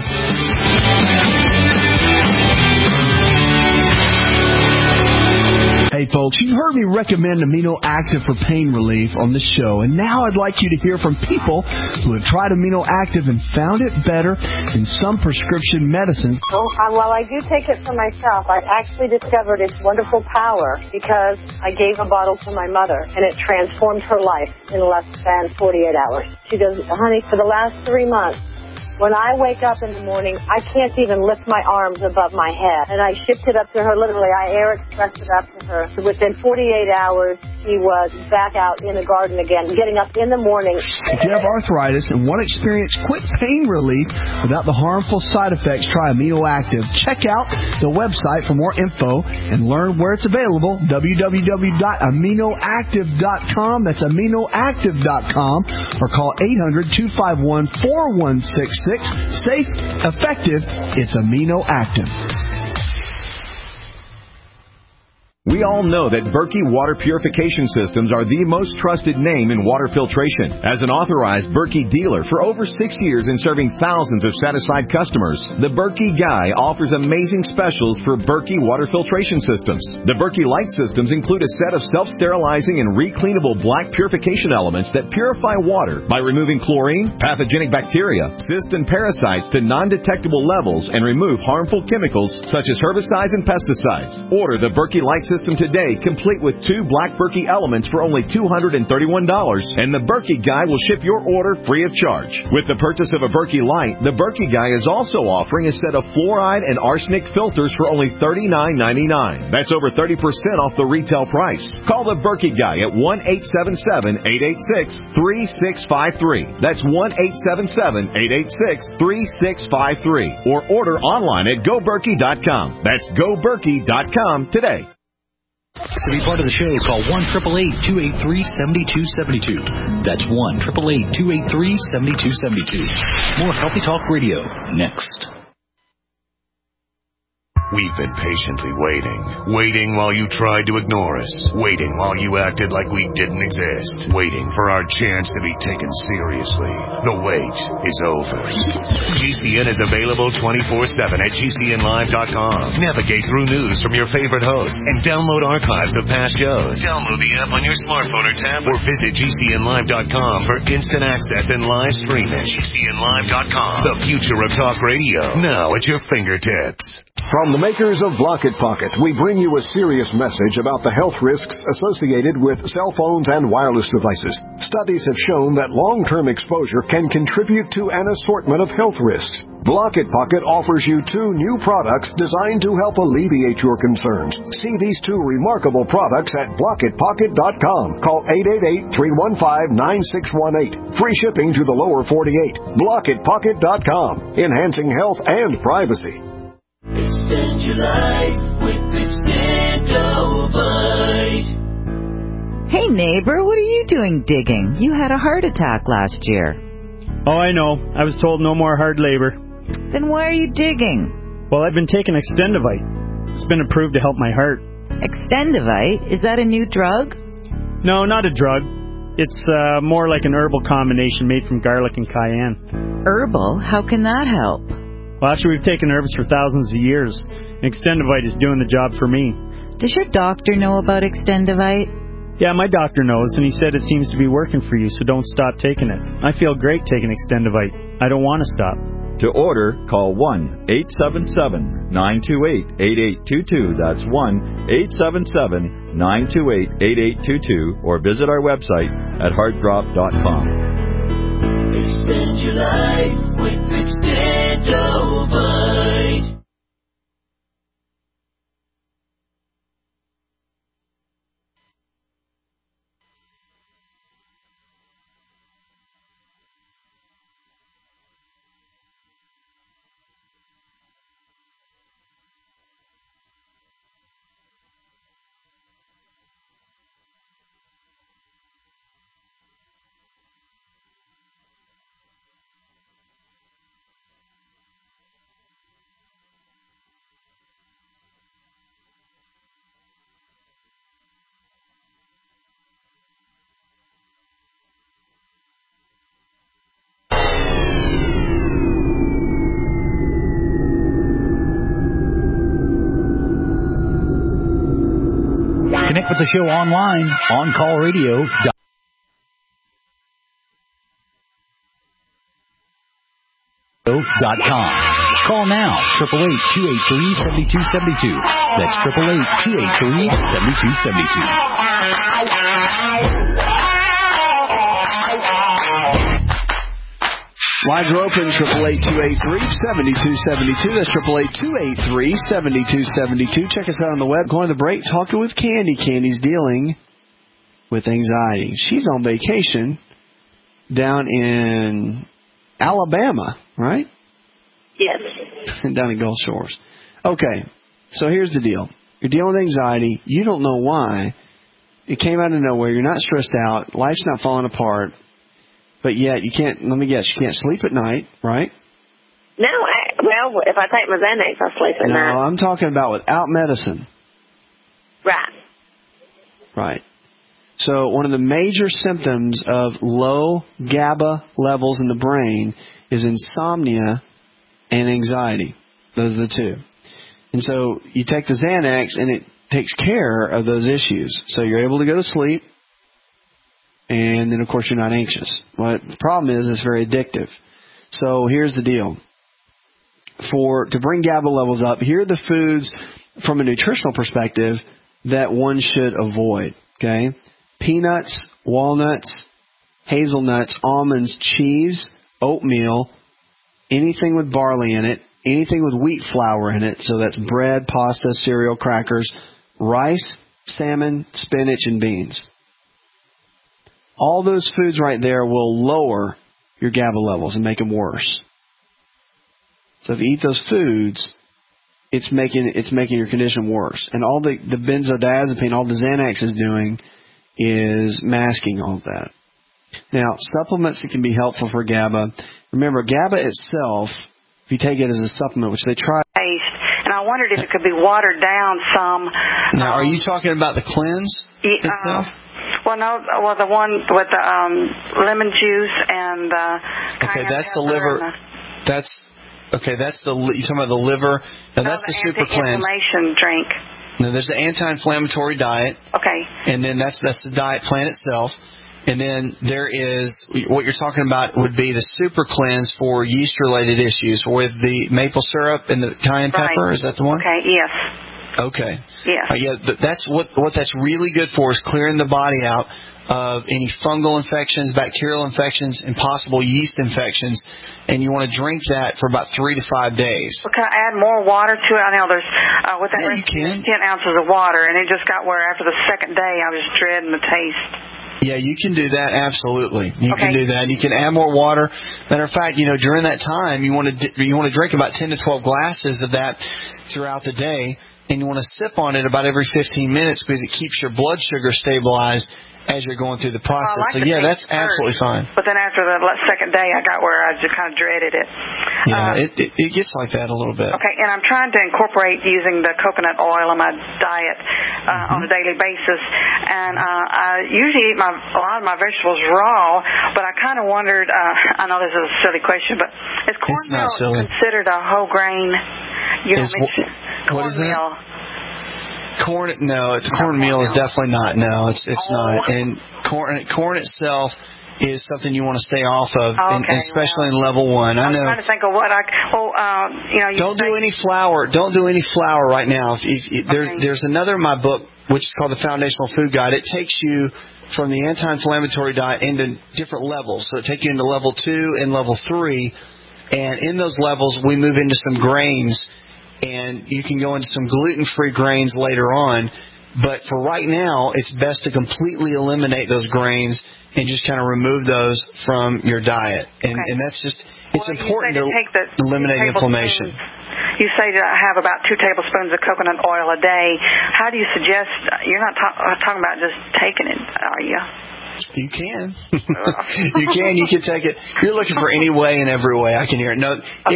Hey folks, you heard me recommend Amino Active for pain relief on the show, and now I'd like you to hear from people who have tried Amino Active and found it better than some prescription medicines. Well, uh, while I do take it for myself, I actually discovered its wonderful power because I gave a bottle to my mother, and it transformed her life in less than forty-eight hours. She goes, honey, for the last three months, when I wake up in the morning, I can't even lift my arms above my head. And I shipped it up to her, literally, I air expressed it up to her. Within forty-eight hours, she was back out in the garden again, getting up in the morning. If you have arthritis and want to experience quick pain relief without the harmful side effects, try Amino Active. Check out the website for more info and learn where it's available, w w w dot amino active dot com. That's amino active dot com. Or call eight hundred, two five one, four one six six. Safe, effective, it's Amino Active. We all know that Berkey Water Purification Systems are the most trusted name in water filtration. As an authorized Berkey dealer for over six years and serving thousands of satisfied customers, the Berkey Guy offers amazing specials for Berkey Water Filtration Systems. The Berkey Light Systems include a set of self-sterilizing and recleanable black purification elements that purify water by removing chlorine, pathogenic bacteria, cysts, and parasites to non-detectable levels and remove harmful chemicals such as herbicides and pesticides. Order the Berkey Light System today, complete with two black Berkey elements for only two hundred thirty-one dollars, and the Berkey Guy will ship your order free of charge. With the purchase of a Berkey Light, the Berkey Guy is also offering a set of fluoride and arsenic filters for only thirty-nine ninety-nine. That's over thirty percent off the retail price. Call the Berkey Guy at one eight seven seven, eight eight six, three six five three. That's one eight seven seven, eight eight six, three six five three. Or order online at go berkey dot com. That's go berkey dot com today. To be part of the show, call one eight eight eight, two eight three, seven two seven two. That's one eight eight eight, two eight three, seven two seven two. More Healthy Talk Radio next. We've been patiently waiting. Waiting while you tried to ignore us. Waiting while you acted like we didn't exist. Waiting for our chance to be taken seriously. The wait is over. G C N is available twenty-four seven at G C N live dot com. Navigate through news from your favorite hosts and download archives of past shows. Download the app on your smartphone or tablet or visit G C N live dot com for instant access and live streaming. G C N live dot com. The future of talk radio. Now at your fingertips. From the makers of Block-It Pocket, we bring you a serious message about the health risks associated with cell phones and wireless devices. Studies have shown that long-term exposure can contribute to an assortment of health risks. Block-It Pocket offers you two new products designed to help alleviate your concerns. See these two remarkable products at block it pocket dot com. Call eight eight eight, three one five, nine six one eight. Free shipping to the lower forty-eight. block it pocket dot com. Enhancing health and privacy. Extend your life with Extendovite. Hey neighbor, what are you doing digging? You had a heart attack last year. Oh, I know. I was told no more hard labor. Then why are you digging? Well, I've been taking Extendovite. It's been approved to help my heart. Extendovite? Is that a new drug? No, not a drug. It's uh, more like an herbal combination made from garlic and cayenne. Herbal? How can that help? Well, actually, we've taken herbs for thousands of years. Extendovite is doing the job for me. Does your doctor know about Extendovite? Yeah, my doctor knows, and he said it seems to be working for you, so don't stop taking it. I feel great taking Extendovite. I don't want to stop. To order, call one eight seven seven, nine two eight, eight eight two two. That's one eight seven seven, nine two eight, eight eight two two, or visit our website at heart drop dot com. Extend your life with Extendovite. Connect with the show online, on call radio dot dot com. Call now, eight eight eight, two eight three, seven two seven two. That's eight eight eight, two eight three, seven two seven two. Lines are open, eight eight eight, two eight three, seven two seven two. That's eight eight eight, two eight three, seven two seven two. Check us out on the web. Going to the break, talking with Candy. Candy's dealing with anxiety. She's on vacation down in Alabama, right? Yes. Down in Gulf Shores. Okay, so here's the deal. You're dealing with anxiety. You don't know why. It came out of nowhere. You're not stressed out. Life's not falling apart. But yet, you can't, let me guess, you can't sleep at night, right? No, I, well, if I take my Xanax, I'll sleep at no, night. No, I'm talking about without medicine. Right. Right. So one of the major symptoms of low GABA levels in the brain is insomnia and anxiety. Those are the two. And so you take the Xanax, and it takes care of those issues. So you're able to go to sleep. And then, of course, you're not anxious. Well, the problem is it's very addictive. So here's the deal. For to bring GABA levels up, here are the foods from a nutritional perspective that one should avoid. Okay, peanuts, walnuts, hazelnuts, almonds, cheese, oatmeal, anything with barley in it, anything with wheat flour in it. So that's bread, pasta, cereal, crackers, rice, salmon, spinach, and beans. All those foods right there will lower your GABA levels and make them worse. So if you eat those foods, it's making it's making your condition worse. And all the, the benzodiazepine, all the Xanax is doing is masking all of that. Now, supplements that can be helpful for GABA. Remember, GABA itself, if you take it as a supplement, which they try. And I wondered if it could be watered down some. Now, um, are you talking about the cleanse itself? Uh, Well, no, well, the one with the um, lemon juice and uh, okay, that's the liver. The, that's okay. That's the you talking about the liver. Now no, that's the, the super cleanse. Anti-inflammation drink. Now there's the anti-inflammatory diet. Okay. And then that's that's the diet plan itself. And then there is what you're talking about would be the super cleanse for yeast-related issues with the maple syrup and the cayenne right. pepper. Is that the one? Okay. Yes. Okay. Yeah. Uh, yeah. That's what what that's really good for is clearing the body out of any fungal infections, bacterial infections, and possible yeast infections. And you want to drink that for about three to five days. Well, can I add more water to it? I know there's uh, with that yeah, you can. ten ounces of water, and it just got where after the second day I was dreading the taste. Yeah, you can do that, absolutely. You okay. can do that. You can add more water. Matter of fact, you know, during that time, you want to you want to drink about ten to twelve glasses of that throughout the day. And you want to sip on it about every fifteen minutes because it keeps your blood sugar stabilized as you're going through the process. Well, I like so, yeah, that's first, absolutely fine. But then after the second day, I got where I just kind of dreaded it. Yeah, uh, it, it it gets like that a little bit. Okay, and I'm trying to incorporate using the coconut oil in my diet uh, mm-hmm. on a daily basis. And uh, I usually eat my a lot of my vegetables raw, but I kind of wondered, uh, I know this is a silly question, but is cornmeal considered a whole grain? You know, is, what is that? Corn, no, it's cornmeal is definitely not. No, it's it's oh. not. And corn, corn itself is something you want to stay off of, okay, and especially well. in level one. I I'm know. trying to think of what I. Oh, um, you know. You don't think, do any flour. Don't do any flour right now. If, if, if, there's okay. there's another in my book which is called the Foundational Food Guide. It takes you from the anti-inflammatory diet into different levels. So it takes you into level two and level three, and in those levels we move into some grains. And you can go into some gluten-free grains later on. But for right now, it's best to completely eliminate those grains and just kind of remove those from your diet. And, okay. and that's just, it's well, important to, to the eliminate inflammation. You say to have about two tablespoons of coconut oil a day. How do you suggest, you're not talk, talking about just taking it, are you? You can. you can. You can take it. You're looking for any way and every way. I can hear it. No, okay. it's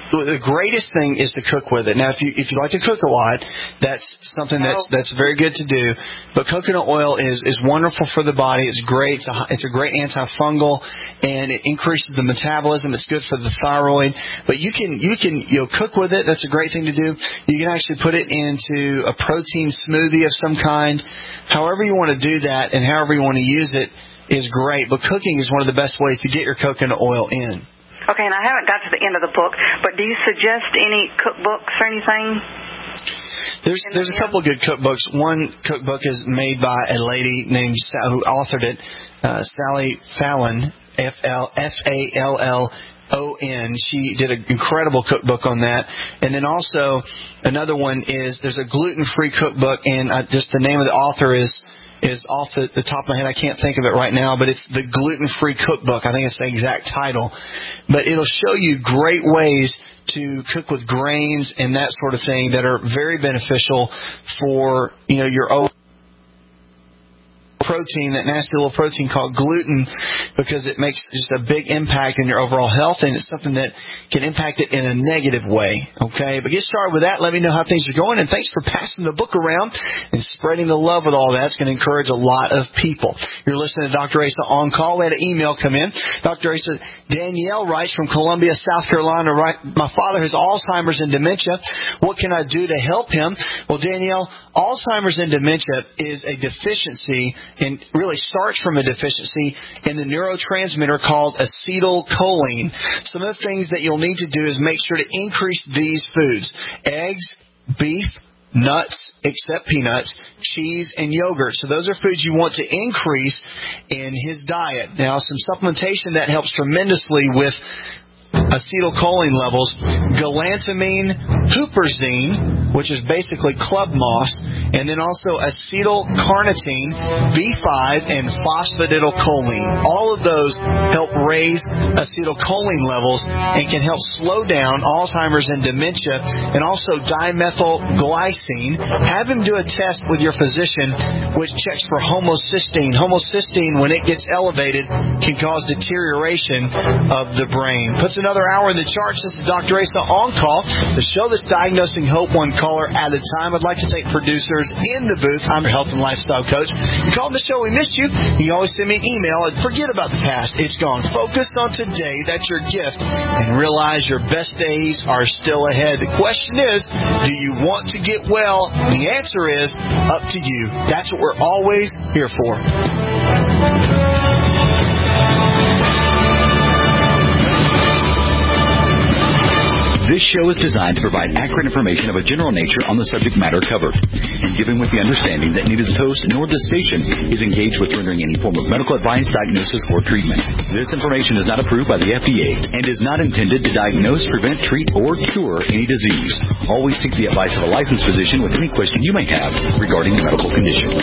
the greatest thing is to cook with it. Now, if you if you like to cook a lot, that's something that's that's very good to do. But coconut oil is is wonderful for the body. It's great. It's a, it's a great antifungal, and it increases the metabolism. It's good for the thyroid. But you can you can you know cook with it. That's a great thing to do. You can actually put it into a protein smoothie of some kind. However you want to do that, and however you want to use it is great. But cooking is one of the best ways to get your coconut oil in. Okay, and I haven't got to the end of the book, but do you suggest any cookbooks or anything? There's there's a couple of good cookbooks. One cookbook is made by a lady named who authored it, uh, Sally Fallon, F L F A L L O N. She did an incredible cookbook on that. And then also another one is there's a gluten-free cookbook, and uh, just the name of the author is. is off the, the top of my head. I can't think of it right now, but it's the Gluten-Free Cookbook. I think it's the exact title. But it'll show you great ways to cook with grains and that sort of thing that are very beneficial for, you know, your own protein, that nasty little protein called gluten, because it makes just a big impact in your overall health, and it's something that can impact it in a negative way. Okay, but get started with that. Let me know how things are going, and thanks for passing the book around and spreading the love with all that. It's going to encourage a lot of people. You're listening to Doctor Asa On Call. We had an email come in. Doctor Asa, Danielle writes from Columbia, South Carolina. Right, my father has Alzheimer's and dementia. What can I do to help him? Well, Danielle, Alzheimer's and dementia is a deficiency, and really starts from a deficiency in the neurotransmitter called acetylcholine. Some of the things that you'll need to do is make sure to increase these foods: eggs, beef, nuts, except peanuts, cheese, and yogurt. So those are foods you want to increase in his diet. Now, some supplementation that helps tremendously with acetylcholine levels: galantamine, huperzine, which is basically club moss, and then also acetylcarnitine, B five, and phosphatidylcholine. All of those help raise acetylcholine levels and can help slow down Alzheimer's and dementia, and also dimethylglycine. Have him do a test with your physician which checks for homocysteine. Homocysteine, when it gets elevated, can cause deterioration of the brain. Puts another hour in the charts. This is Doctor Asa On Call, the show that's diagnosing hope one caller at a time. I'd like to thank producers in the booth. I'm your health and lifestyle coach. You called the show, we missed you. You always send me an email and forget about the past. It's gone. Focus on today. That's your gift. And realize your best days are still ahead. The question is, do you want to get well? The answer is up to you. That's what we're always here for. This show is designed to provide accurate information of a general nature on the subject matter covered, and given with the understanding that neither the host nor the station is engaged with rendering any form of medical advice, diagnosis, or treatment. This information is not approved by the F D A and is not intended to diagnose, prevent, treat, or cure any disease. Always seek the advice of a licensed physician with any question you may have regarding a medical condition.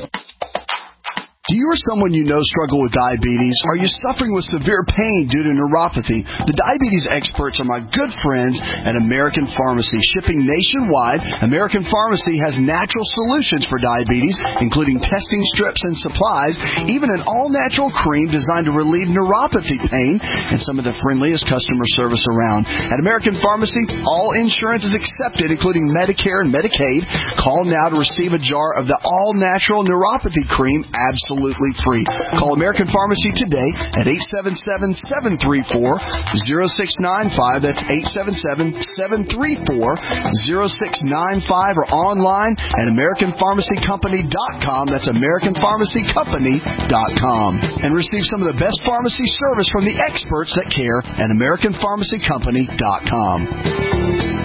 Do you or someone you know struggle with diabetes? Are you suffering with severe pain due to neuropathy? The diabetes experts are my good friends at American Pharmacy. Shipping nationwide, American Pharmacy has natural solutions for diabetes, including testing strips and supplies, even an all-natural cream designed to relieve neuropathy pain, and some of the friendliest customer service around. At American Pharmacy, all insurance is accepted, including Medicare and Medicaid. Call now to receive a jar of the all-natural neuropathy cream absolutely free. Call American Pharmacy today at eight seven seven, seven three four, zero six nine five. That's eight seven seven, seven three four, zero six nine five, or online at American Pharmacy Company dot com. That's American Pharmacy Company dot com. And receive some of the best pharmacy service from the experts that care at American Pharmacy Company dot com.